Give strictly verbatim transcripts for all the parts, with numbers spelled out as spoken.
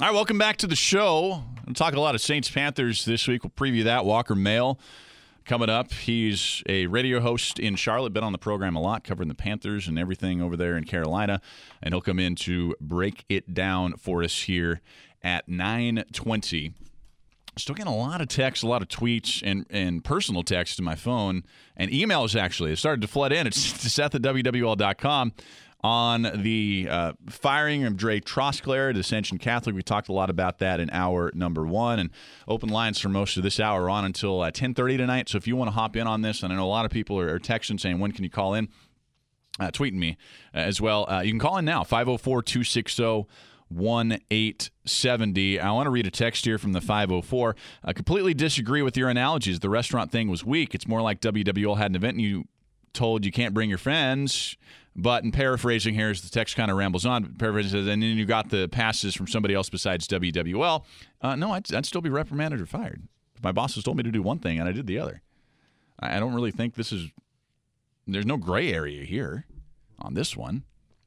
All right, welcome back to the show. We'll talk a lot of Saints-Panthers this week. We'll preview that. Walker Mail coming up. He's a radio host in Charlotte, been on the program a lot, covering the Panthers and everything over there in Carolina, and he'll come in to break it down for us here at nine twenty. Still getting a lot of texts, a lot of tweets, and, and personal texts to my phone, and emails, actually. It started to flood in. It's Seth at W W L dot com. On the uh, firing of Dre Trosclair at Ascension Catholic. We talked a lot about that in hour number one. And open lines for most of this hour on until uh, ten thirty tonight. So if you want to hop in on this, and I know a lot of people are, are texting saying, when can you call in? Uh, tweeting me uh, as well. Uh, you can call in now, five oh four, two six oh, one eight seven oh. I want to read a text here from the five oh four. I completely disagree with your analogies. The restaurant thing was weak. It's more like W W L had an event and you told you can't bring your friends. But in paraphrasing here, as the text kind of rambles on, paraphrasing says, and then you got the passes from somebody else besides W W L. Uh, no, I'd, I'd still be reprimanded or fired. My bosses told me to do one thing, and I did the other. I, I don't really think this is – there's no gray area here on this one.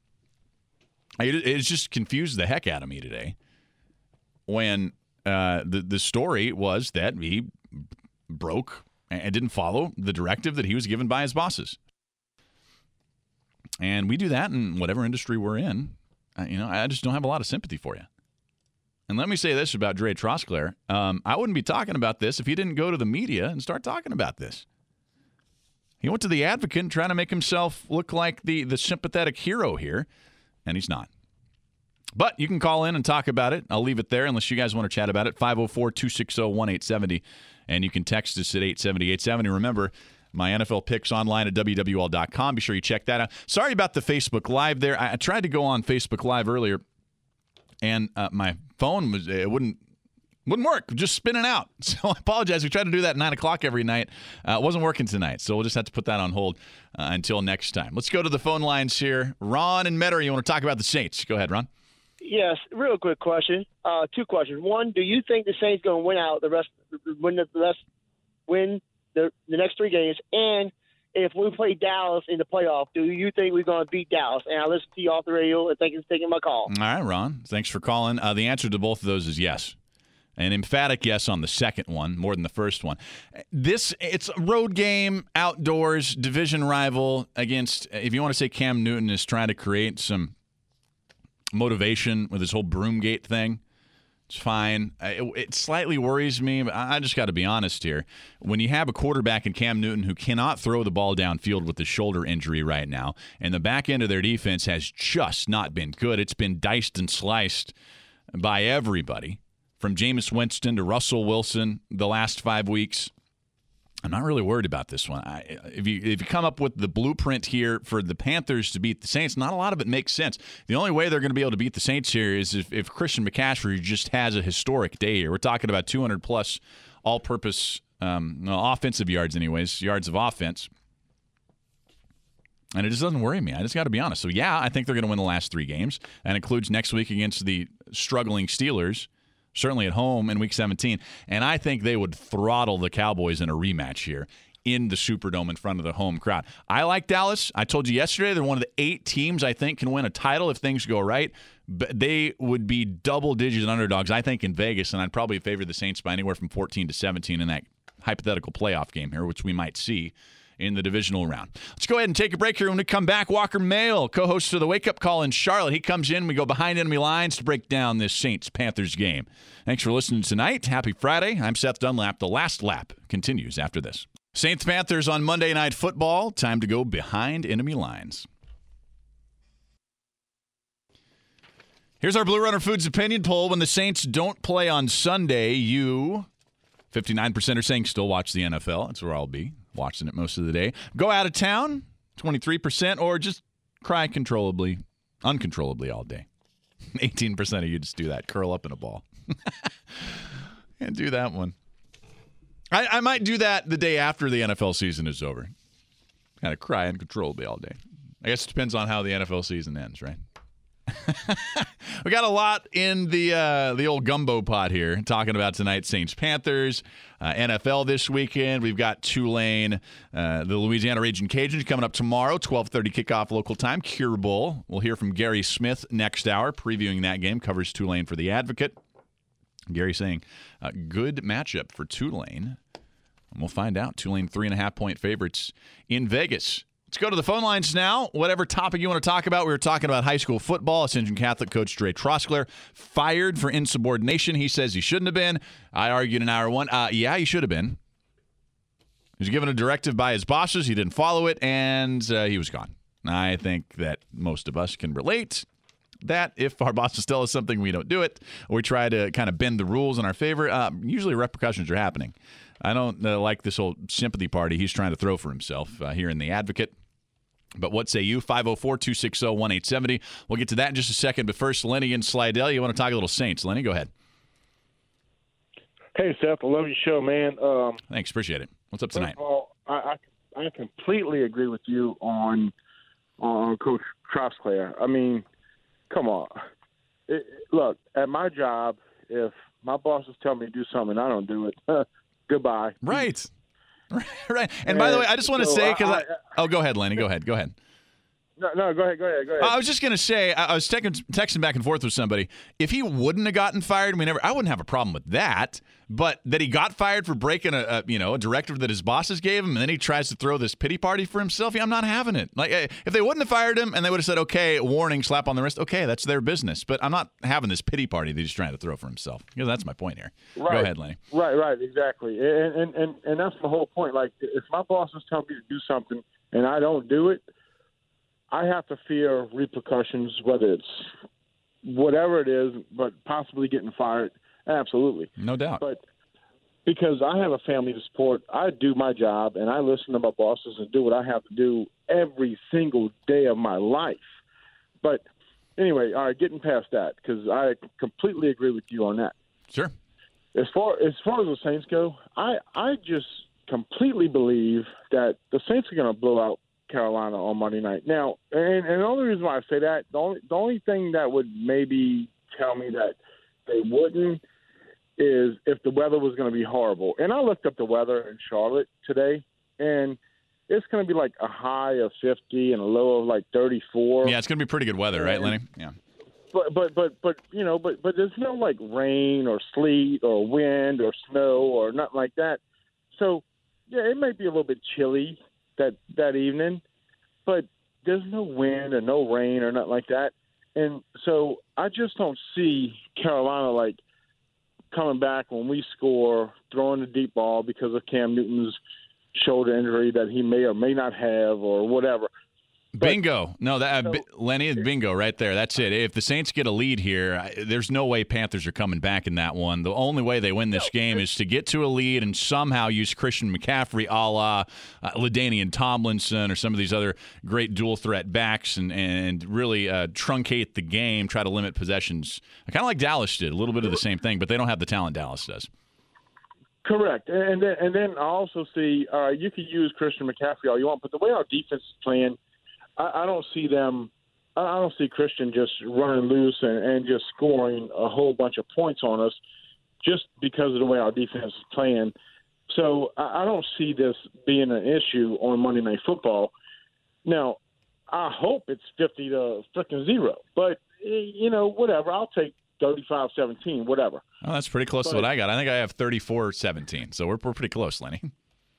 I, it, it's just confused the heck out of me today when uh, the, the story was that he broke and didn't follow the directive that he was given by his bosses. And we do that in whatever industry we're in. Uh, you know, I just don't have a lot of sympathy for you. And let me say this about Dre Trosclair. Um, I wouldn't be talking about this if he didn't go to the media and start talking about this. He went to the Advocate and trying to make himself look like the, the sympathetic hero here, and he's not. But you can call in and talk about it. I'll leave it there unless you guys want to chat about it. five oh four, two six oh, one eight seven oh. And you can text us at eight seven oh, eight seven oh. Remember, my N F L picks online at W W L dot com. Be sure you check that out. Sorry about the Facebook Live there. I, I tried to go on Facebook Live earlier, and uh, my phone was it wouldn't wouldn't work. Just spinning out. So I apologize. We tried to do that at nine o'clock every night. Uh, it wasn't working tonight, so we'll just have to put that on hold uh, until next time. Let's go to the phone lines here. Ron and Metairie, you want to talk about the Saints? Go ahead, Ron. Yes, real quick question. Uh, two questions. One, do you think the Saints going to win out the rest, win the rest, win the the next three games? And if we play Dallas in the playoff, do you think we're going to beat Dallas? And I listen to you off the radio and thank you for taking my call. All right, Ron. Thanks for calling. Uh, the answer to both of those is yes. An emphatic yes on the second one, more than the first one. This, it's a road game, outdoors, division rival against, if you want to say Cam Newton is trying to create some motivation with his whole Broomgate thing, it's fine. It, it slightly worries me, but I just got to be honest here. When you have a quarterback in Cam Newton who cannot throw the ball downfield with the shoulder injury right now, and the back end of their defense has just not been good, it's been diced and sliced by everybody, from Jameis Winston to Russell Wilson the last five weeks. I'm not really worried about this one. I, if you if you come up with the blueprint here for the Panthers to beat the Saints, not a lot of it makes sense. The only way they're going to be able to beat the Saints here is if, if Christian McCaffrey just has a historic day here. We're talking about two hundred plus all-purpose um, well, offensive yards anyways, yards of offense. And it just doesn't worry me. I just got to be honest. So, yeah, I think they're going to win the last three games. That includes next week against the struggling Steelers. Certainly at home in Week seventeen. And I think they would throttle the Cowboys in a rematch here in the Superdome in front of the home crowd. I like Dallas. I told you yesterday they're one of the eight teams I think can win a title if things go right. But they would be double-digit underdogs, I think, in Vegas, and I'd probably favor the Saints by anywhere from fourteen to seventeen in that hypothetical playoff game here, which we might see in the divisional round. Let's go ahead and take a break here. When we come back, Walker Mail, co-host of the Wake Up Call in Charlotte. He comes in. We go behind enemy lines to break down this Saints-Panthers game. Thanks for listening tonight. Happy Friday. I'm Seth Dunlap. The last lap continues after this. Saints-Panthers on Monday Night Football. Time to go behind enemy lines. Here's our Blue Runner Foods opinion poll. When the Saints don't play on Sunday, you, fifty-nine percent are saying still watch the N F L. That's where I'll be. Watching it most of the day. Go out of town, twenty-three percent, or just cry controllably, uncontrollably all day. eighteen percent of you just do that. Curl up in a ball. Can't do that one. I, I might do that the day after the N F L season is over. Kind of cry uncontrollably all day. I guess it depends on how the N F L season ends, right? We got a lot in the uh, the old gumbo pot here, talking about tonight's Saints-Panthers, uh, N F L this weekend. We've got Tulane, uh, the Louisiana Raging Cajuns coming up tomorrow, twelve thirty kickoff local time, Cure Bowl. We'll hear from Gary Smith next hour, previewing that game, covers Tulane for the Advocate. Gary saying, uh, good matchup for Tulane. And we'll find out. Tulane three and a half point favorites in Vegas. Let's go to the phone lines now. Whatever topic you want to talk about. We were talking about high school football. Ascension Catholic coach Dre Troskler fired for insubordination. He says he shouldn't have been. I argued in hour one. Uh, yeah, he should have been. He was given a directive by his bosses. He didn't follow it, and uh, he was gone. I think that most of us can relate that if our bosses tell us something, we don't do it, or we try to kind of bend the rules in our favor, uh, usually repercussions are happening. I don't uh, like this whole sympathy party he's trying to throw for himself uh, here in The Advocate. But what say you? five oh four, two six oh, one eight seven oh. We'll get to that in just a second. But first, Lenny and Slidell, you want to talk a little Saints. Lenny, go ahead. Hey, Seth. I love your show, man. Um, Thanks. Appreciate it. What's up tonight? First of all, I, I, I completely agree with you on on Coach Troskler. I mean, come on. It, look, at my job, if my bosses tell me to do something and I don't do it, goodbye. Right. Right. And, and by the way, I just want to so say, because I, I, I, oh, go ahead, Lenny. Go ahead. Go ahead. No, no, go ahead, go ahead, go ahead. I was just going to say, I was texting, texting back and forth with somebody. If he wouldn't have gotten fired, we never, I wouldn't have a problem with that. But that he got fired for breaking a, a you know a directive that his bosses gave him, and then he tries to throw this pity party for himself. Yeah, I'm not having it. Like if they wouldn't have fired him and they would have said, okay, warning, slap on the wrist. Okay, that's their business. But I'm not having this pity party that he's trying to throw for himself. Because that's my point here. Right. Go ahead, Lenny. Right, right, exactly. And, and and and that's the whole point. Like if my bosses tell me to do something and I don't do it, I have to fear repercussions, whether it's whatever it is, but possibly getting fired. Absolutely. No doubt. But because I have a family to support, I do my job, and I listen to my bosses and do what I have to do every single day of my life. But anyway, all right, getting past that, because I completely agree with you on that. Sure. As far as far as the Saints go, I, I just completely believe that the Saints are going to blow out Carolina on Monday night. Now, and, and the only reason why I say that, the only, the only thing that would maybe tell me that they wouldn't is if the weather was going to be horrible. And I looked up the weather in Charlotte today, and it's going to be like a high of fifty and a low of like thirty-four. Yeah, it's going to be pretty good weather, right, Lenny? Yeah. But but but but you know, but but there's no like rain or sleet or wind or snow or nothing like that. So yeah, it might be a little bit chilly that that evening, but there's no wind or no rain or nothing like that. And so I just don't see Carolina like coming back when we score, throwing the deep ball because of Cam Newton's shoulder injury that he may or may not have or whatever. But, bingo. No, that uh, so, Lenny, bingo right there. That's it. If the Saints get a lead here, I, there's no way Panthers are coming back in that one. The only way they win this no, game is to get to a lead and somehow use Christian McCaffrey a la uh, LaDainian Tomlinson or some of these other great dual threat backs and, and really uh, truncate the game, try to limit possessions. Kind of like Dallas did, a little bit of the same thing, but they don't have the talent Dallas does. Correct. And then, and then I also see uh, you could use Christian McCaffrey all you want, but the way our defense is playing, I don't see them – I don't see Christian just running loose and, and just scoring a whole bunch of points on us just because of the way our defense is playing. So I don't see this being an issue on Monday Night Football. Now, I hope it's fifty to freaking zero. But, you know, whatever. I'll take thirty-five seventeen, whatever. Oh, that's pretty close but, to what I got. I think I have thirty-four seventeen. So we're, we're pretty close, Lenny.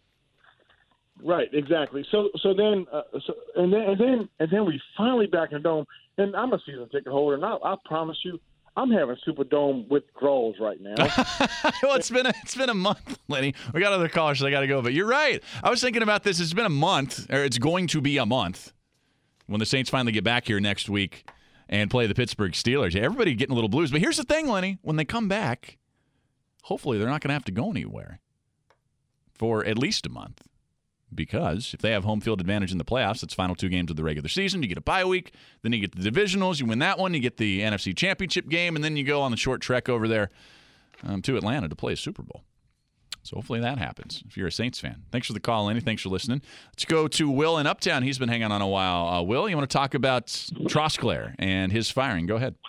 Right, exactly. So, so then, uh, so, and then, and then, and then we finally back in the dome. And I'm a season ticket holder, and I, I promise you, I'm having Superdome with Groles right now. Well, it's been a, it's been a month, Lenny. We got other callers, so I got to go. But you're right. I was thinking about this. It's been a month, or it's going to be a month, when the Saints finally get back here next week and play the Pittsburgh Steelers. Everybody getting a little blues. But here's the thing, Lenny. When they come back, hopefully they're not going to have to go anywhere for at least a month. Because if they have home field advantage in the playoffs, it's final two games of the regular season. You get a bye week, then you get the divisionals. You win that one, you get the N F C Championship game, and then you go on the short trek over there um, to Atlanta to play a Super Bowl. So hopefully that happens if you're a Saints fan. Thanks for the call, Lenny. Thanks for listening. Let's go to Will in Uptown. He's been hanging on a while. Uh, Will, you want to talk about Troskler and his firing? Go ahead.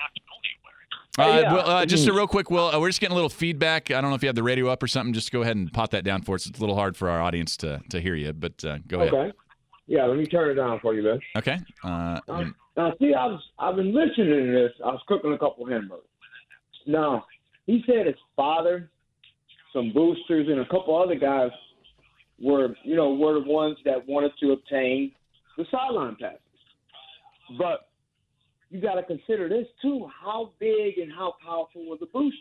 Uh, yeah. Well, uh, just a real quick, Will, uh, we're just getting a little feedback. I don't know if you have the radio up or something. Just go ahead and pot that down for us. It's a little hard for our audience to, to hear you, but uh, go ahead. Okay. Yeah, let me turn it down for you, man. Okay. Uh, now, now, see, I was, I've been listening to this. I was cooking a couple hamburgers. Now, he said his father, some boosters, and a couple other guys were, you know, were the ones that wanted to obtain the sideline passes. But you got to consider this too: how big and how powerful were the boosters?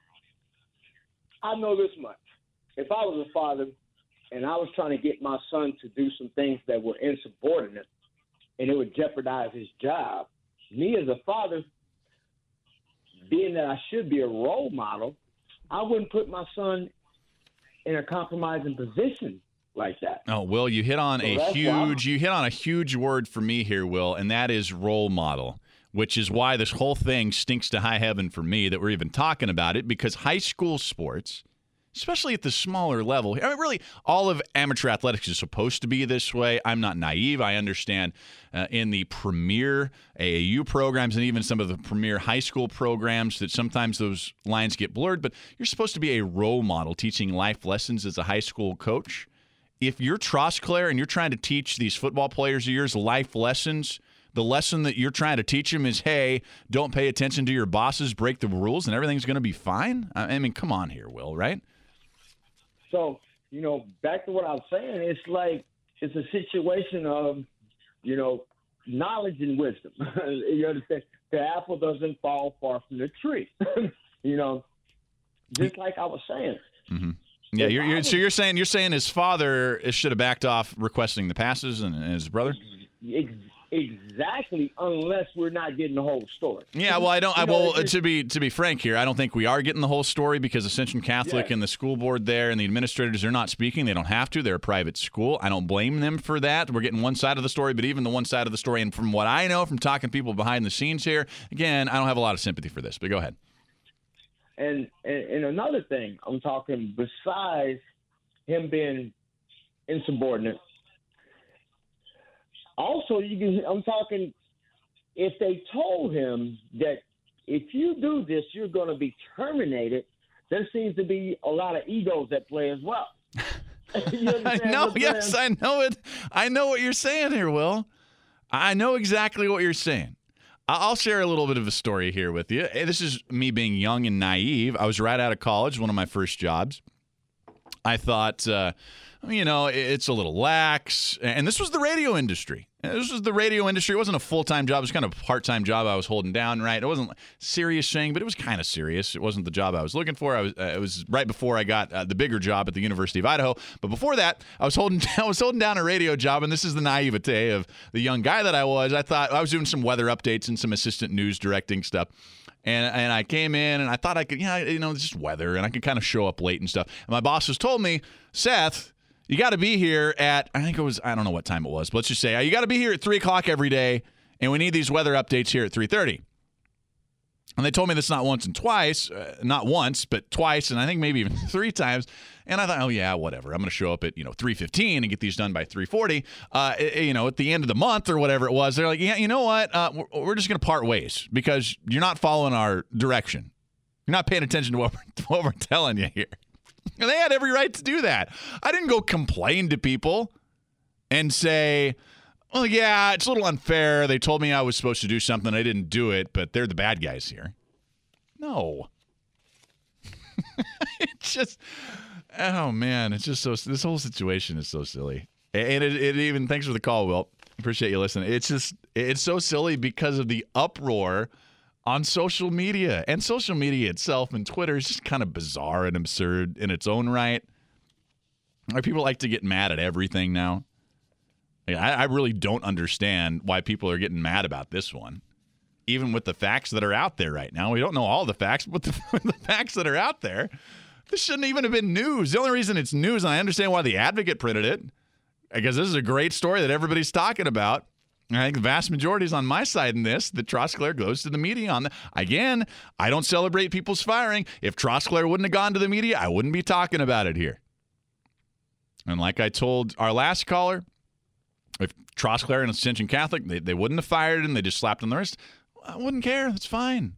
I know this much: if I was a father and I was trying to get my son to do some things that were insubordinate and it would jeopardize his job, me as a father, being that I should be a role model, I wouldn't put my son in a compromising position like that. Oh, Will, you hit on So a that's huge why- you hit on a huge word for me here, Will, and that is role model, which is why this whole thing stinks to high heaven for me that we're even talking about it, because high school sports, especially at the smaller level, I mean, really all of amateur athletics is supposed to be this way. I'm not naive. I understand uh, in the premier A A U programs and even some of the premier high school programs that sometimes those lines get blurred, but you're supposed to be a role model teaching life lessons as a high school coach. If you're Trosclair and you're trying to teach these football players of yours life lessons, the lesson that you're trying to teach them is, hey, don't pay attention to your bosses, break the rules, and everything's going to be fine? I mean, come on here, Will, right? So, you know, back to what I was saying, it's like it's a situation of, you know, knowledge and wisdom. You understand? The apple doesn't fall far from the tree. You know, just like I was saying. Mm-hmm. Yeah, you're, you're, so you're saying you're saying his father should have backed off requesting the passes, and, and his brother? Ex- Exactly, unless we're not getting the whole story. Yeah, well, I don't. I, You know, well, it's- to be to be frank here, I don't think we are getting the whole story because Ascension Catholic Yeah. and the school board there and the administrators are not speaking. They don't have to. They're a private school. I don't blame them for that. We're getting one side of the story, but even the one side of the story, and from what I know from talking to people behind the scenes here, again, I don't have a lot of sympathy for this. But go ahead. And, and and another thing, I'm talking besides him being insubordinate. Also, you can. I'm talking if they told him that if you do this, you're going to be terminated. There seems to be a lot of egos at play as well. You I understand know. what I'm Yes, saying? I know it. I know what you're saying here, Will. I know exactly what you're saying. I- I'll share a little bit of a story here with you. Hey, this is me being young and naive. I was right out of college, one of my first jobs. I thought, uh, you know, it's a little lax. And this was the radio industry. This was the radio industry. It wasn't a full-time job. It was kind of a part-time job I was holding down, right? It wasn't a serious thing, but it was kind of serious. It wasn't the job I was looking for. I was. Uh, it was right before I got uh, the bigger job at the University of Idaho. But before that, I was holding I was holding down a radio job, and this is the naivete of the young guy that I was. I thought I was doing some weather updates and some assistant news directing stuff. And and I came in and I thought I could, yeah, you know, just weather, and I could kind of show up late and stuff. And my boss has told me, Seth, you got to be here at, I think it was, I don't know what time it was, but let's just say, you got to be here at three o'clock every day, and we need these weather updates here at three thirty. And they told me this not once and twice, uh, not once, but twice, and I think maybe even three times. And I thought, oh, yeah, whatever. I'm going to show up at, you know, three fifteen and get these done by three forty. Uh, you know, at the end of the month or whatever it was, they're like, yeah, you know what? Uh, we're, we're just going to part ways because you're not following our direction. You're not paying attention to what we're, what we're telling you here. And they had every right to do that. I didn't go complain to people and say, well, yeah, it's a little unfair. They told me I was supposed to do something. I didn't do it, but they're the bad guys here. No. It's just, oh, man. It's just so, this whole situation is so silly. And it, it even, thanks for the call, Will. Appreciate you listening. It's just, it's so silly because of the uproar on social media. And social media itself and Twitter is just kind of bizarre and absurd in its own right. Like, people like to get mad at everything now. Like, I, I really don't understand why people are getting mad about this one. Even with the facts that are out there right now. We don't know all the facts, but the, the facts that are out there, this shouldn't even have been news. The only reason it's news, and I understand why the Advocate printed it, because this is a great story that everybody's talking about. I think the vast majority is on my side in this, that Trosclair goes to the media on that. Again, I don't celebrate people's firing. If Trosclair wouldn't have gone to the media, I wouldn't be talking about it here. And like I told our last caller, if Trosclair and Ascension Catholic, they, they wouldn't have fired him. They just slapped on the wrist. I wouldn't care. That's fine.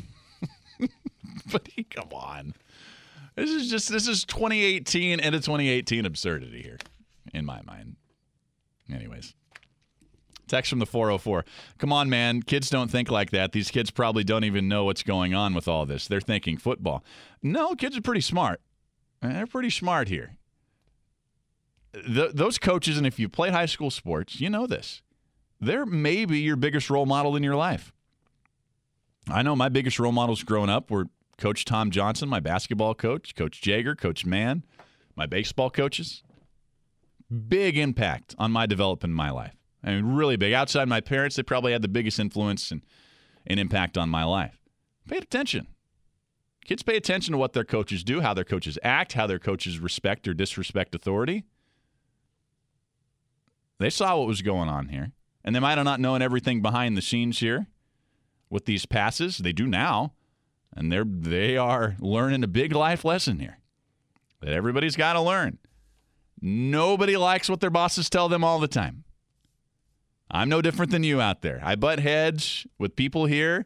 But he, come on. This is just, this is twenty eighteen, end of twenty eighteen absurdity here, in my mind. Anyways. Text from the four oh four. Come on, man. Kids don't think like that. These kids probably don't even know what's going on with all this. They're thinking football. No, kids are pretty smart. They're pretty smart here. The, those coaches, and if you played high school sports, you know this. They're maybe your biggest role model in your life. I know my biggest role models growing up were Coach Tom Johnson, my basketball coach, Coach Jager, Coach Mann, my baseball coaches. Big impact on my development in my life. I mean, really big. Outside my parents, they probably had the biggest influence and, and impact on my life. Pay attention. Kids pay attention to what their coaches do, how their coaches act, how their coaches respect or disrespect authority. They saw what was going on here. And they might have not known everything behind the scenes here with these passes. They do now. And they're they are learning a big life lesson here that everybody's got to learn. Nobody likes what their bosses tell them all the time. I'm no different than you out there. I butt heads with people here.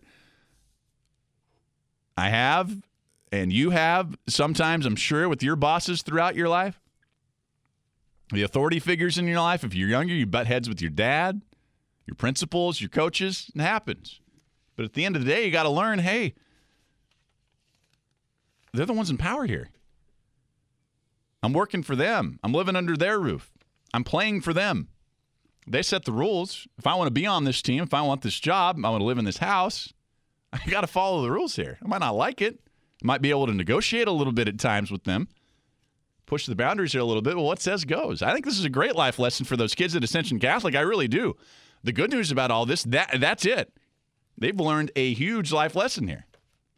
I have, and you have, sometimes, I'm sure, with your bosses throughout your life. The authority figures in your life. If you're younger, you butt heads with your dad, your principals, your coaches. It happens. But at the end of the day, you got to learn, hey, they're the ones in power here. I'm working for them. I'm living under their roof. I'm playing for them. They set the rules. If I want to be on this team, if I want this job, I want to live in this house, I got to follow the rules here. I might not like it. I might be able to negotiate a little bit at times with them, push the boundaries here a little bit. Well, what says goes. I think this is a great life lesson for those kids at Ascension Catholic. I really do. The good news about all this, that that's it. They've learned a huge life lesson here.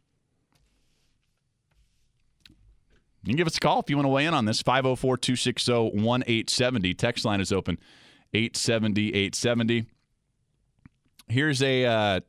You can give us a call if you want to weigh in on this. five oh four, two six oh, one eight seven oh. Text line is open. eight seventy, eight seventy. Here's a uh,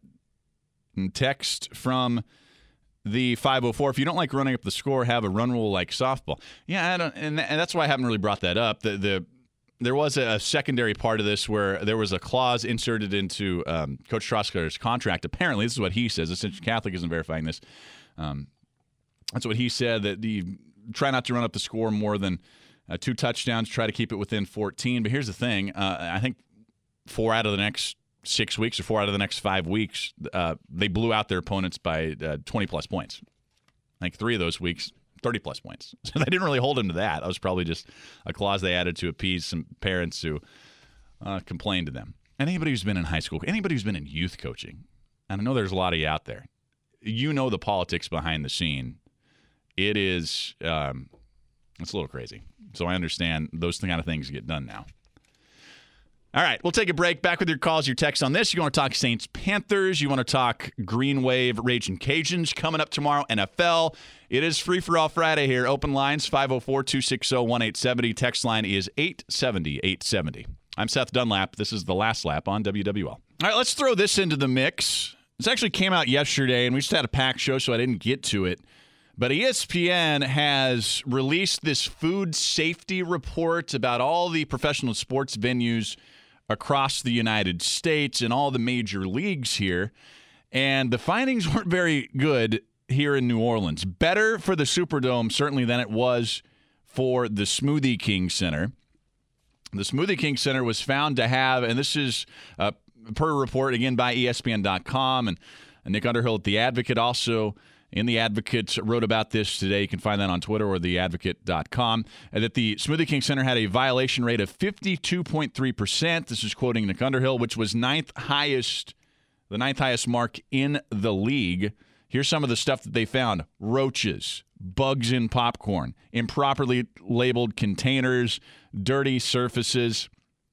text from the five oh four. If you don't like running up the score, have a run rule like softball. Yeah, I don't, and, and that's why I haven't really brought that up. The, the There was a secondary part of this where there was a clause inserted into um, Coach Trosclair's contract. Apparently, this is what he says. Ascension Catholic isn't verifying this. Um, that's what he said, that the try not to run up the score more than uh, two touchdowns, try to keep it within fourteen. But here's the thing. Uh, I think four out of the next six weeks or four out of the next five weeks, uh, they blew out their opponents by uh, twenty-plus points. I think three of those weeks, thirty-plus points. So they didn't really hold them to that. That was probably just a clause they added to appease some parents who uh, complained to them. Anybody who's been in high school, anybody who's been in youth coaching, and I know there's a lot of you out there, you know the politics behind the scene. It is, um, it's a little crazy. So I understand those kind of things get done now. All right, we'll take a break. Back with your calls, your texts on this. You want to talk Saints Panthers. You want to talk Green Wave Raging Cajuns coming up tomorrow, N F L. It is Free for All Friday here. Open lines, five oh four, two six oh, one eight seven oh. Text line is eight seventy, eight seventy. I'm Seth Dunlap. This is The Last Lap on W W L. All right, let's throw this into the mix. This actually came out yesterday, and we just had a packed show, so I didn't get to it. But E S P N has released this food safety report about all the professional sports venues across the United States and all the major leagues here. And the findings weren't very good here in New Orleans. Better for the Superdome, certainly, than it was for the Smoothie King Center. The Smoothie King Center was found to have, and this is uh, per report, again, by E S P N dot com, and, and Nick Underhill at The Advocate also in The Advocate wrote about this today. You can find that on Twitter or the advocate dot com. And that the Smoothie King Center had a violation rate of fifty-two point three percent. This is quoting Nick Underhill, which was ninth highest, the ninth highest mark in the league. Here's some of the stuff that they found. Roaches, bugs in popcorn, improperly labeled containers, dirty surfaces.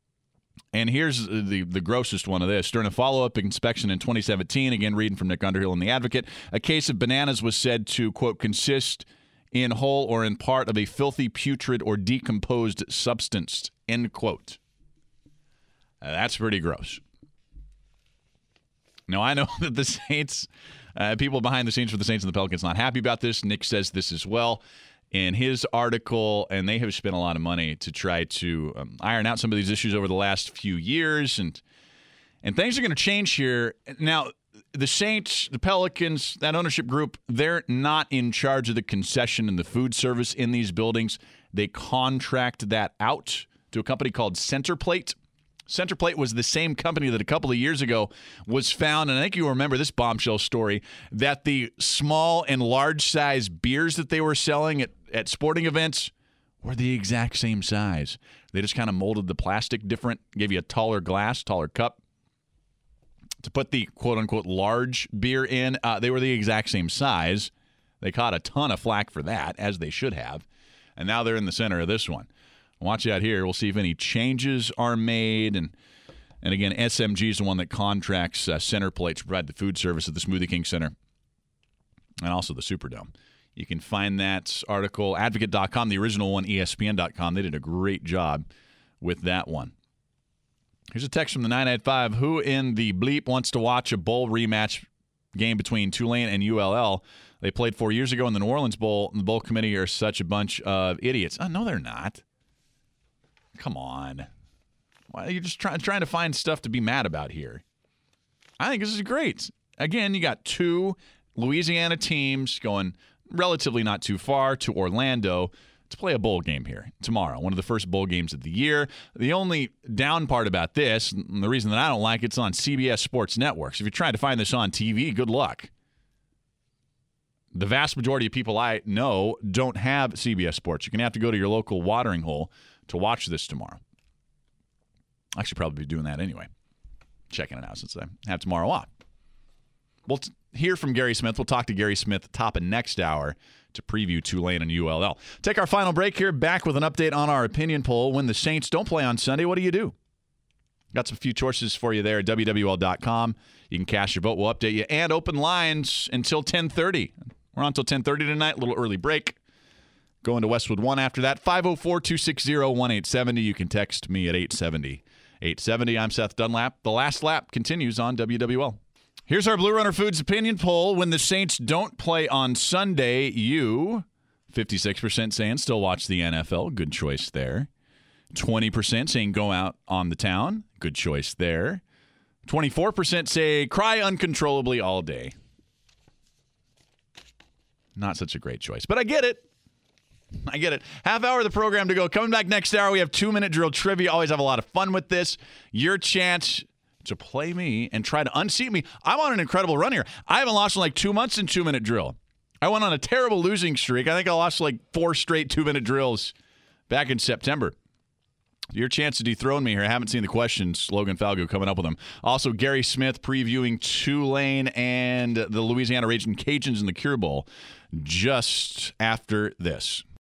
And here's the, the grossest one of this. During a follow-up inspection in twenty seventeen, again reading from Nick Underhill in The Advocate, a case of bananas was said to, quote, consist in whole or in part of a filthy, putrid, or decomposed substance, end quote. Uh, that's pretty gross. Now, I know that the Saints, uh, people behind the scenes for the Saints and the Pelicans, not happy about this. Nick says this as well in his article, and they have spent a lot of money to try to um, iron out some of these issues over the last few years, and and things are going to change here. Now, the Saints, the Pelicans, that ownership group, they're not in charge of the concession and the food service in these buildings. They contract that out to a company called Centerplate. Centerplate was the same company that a couple of years ago was found, and I think you remember this bombshell story, that the small and large size beers that they were selling at, at sporting events were the exact same size. They just kind of molded the plastic different, gave you a taller glass, taller cup to put the quote-unquote large beer in. Uh, they were the exact same size. They caught a ton of flack for that, as they should have, and now they're in the center of this one. Watch out here. We'll see if any changes are made. And, and again, S M G is the one that contracts uh, Centerplate to provide the food service at the Smoothie King Center and also the Superdome. You can find that article, advocate dot com, the original one, E S P N dot com. They did a great job with that one. Here's a text from the nine nine five. Who in the bleep wants to watch a bowl rematch game between Tulane and U L L? They played four years ago in the New Orleans Bowl, and the bowl committee are such a bunch of idiots. Oh, no, they're not. Come on. Why are you just try, trying to find stuff to be mad about here? I think this is great. Again, you got two Louisiana teams going relatively not too far to Orlando to play a bowl game here tomorrow, one of the first bowl games of the year. The only down part about this, and the reason that I don't like it, it's on C B S Sports Network. So if you're trying to find this on T V, good luck. The vast majority of people I know don't have C B S Sports. You're going to have to go to your local watering hole to watch this tomorrow. I should probably be doing that anyway. Checking it out since I have tomorrow off. We'll t- hear from Gary Smith. We'll talk to Gary Smith top of next hour to preview Tulane and U L L. Take our final break here. Back with an update on our opinion poll. When the Saints don't play on Sunday, what do you do? Got some few choices for you there at W W L dot com. You can cast your vote. We'll update you. And open lines until ten thirty. We're on until ten thirty tonight. A little early break. Going to Westwood one after that. five oh four, two six zero, one eight seven zero. You can text me at eight seventy. eight seventy. I'm Seth Dunlap. The last lap continues on W W L. Here's our Blue Runner Foods opinion poll. When the Saints don't play on Sunday, you, fifty-six percent saying still watch the N F L. Good choice there. twenty percent saying go out on the town. Good choice there. twenty-four percent say cry uncontrollably all day. Not such a great choice, but I get it. I get it. Half hour of the program to go. Coming back next hour, we have two-minute drill trivia. Always have a lot of fun with this. Your chance to play me and try to unseat me. I'm on an incredible run here. I haven't lost in like two months in two-minute drill. I went on a terrible losing streak. I think I lost like four straight two-minute drills back in September. Your chance to dethrone me here. I haven't seen the questions. Logan Falgo coming up with them. Also, Gary Smith previewing Tulane and the Louisiana Raging Cajuns in the Cure Bowl just after this.